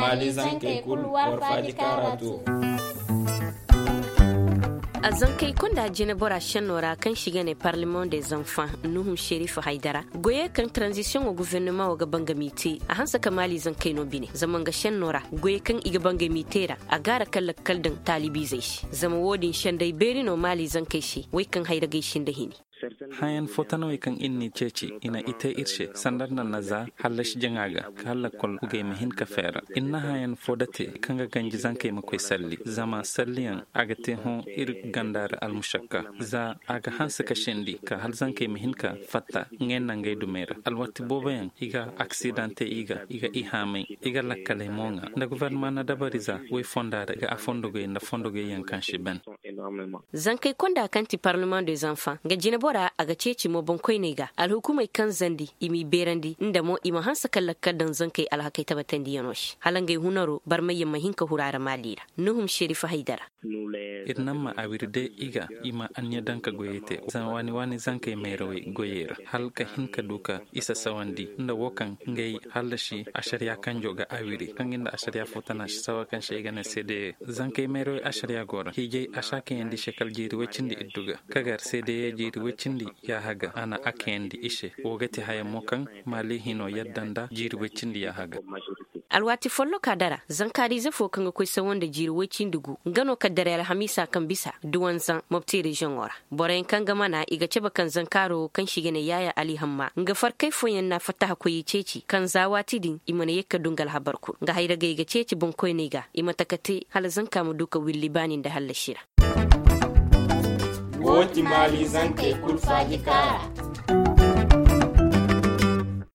mali zankai kul warfaji karatu. A zankai kunda jina bora shanora kan shiga ne Parlement des enfants Nuhum Sherifu Haidara goye kan transition au gouvernement wa banga miti a hansa kamali zankai no bine zaman ga shanora goye kan iga banga mitera a gara kalla kaldin talibi zai shi zama wodin shandai beri no mali zankai shi wai kan haida gaishin da hini hayan fotano kan inni ceci ina ite irshe sandar nan naza halash jangaga kala kol ugay mahin ka fera inna hayan fodate kanga ganji zankai makoy salli zama salliyan agate hon ir gandar al mushakka za aga hansa ka shendi ka hal zankai mahin ka fatta ngen ngay dumera al wati bobayan iga accidente iga ihame iga lakale monga na gouvernement na dabariza way fondara ga afondogo na fondogo yankan shiben zankai konda kanti Parlement des enfants ga jina bora aga ceci mo bankoi ne ga alhukumai kan zandi imi berandi inda mo ima hansa kallakar dan zankai alhakai tabatan diyanosh halangai hunaro barmayya mahinka hurara malira Nuhum Sherifu Haidara irnamma awirde iga ima anya danka goyete wani zankai merowe goyera halka hinka duka isa sawandi inda wokan ngai halashi ashariya kanjo ga awiri kan inda ashariya fotana sawakan shega na sede zankai merowe ashariya gora hije ashake yandi shekal jiri wacindi idduga kagar sede jiri wacindi ya haga ana akendi ishe wogati haya mokan mali hino yaddanda jiri wacindi ya haga alwati follo kadara zankari zafo kan ko sawon jiri wacindi gu gano kadara alhamisa kan bisa duwan zan mabti region ora boren kan gama na iga ceba kan zankaro kan shige ne yaya ali hamma nga farkai foyen na fataha ko yi ceci kan zawati din imane yakka dungal habarku nga hayda ga iga ceci bon koy ne ga imatakate hal zanka mu duka willi banin da halashira Woti mali zankai kul faji kara.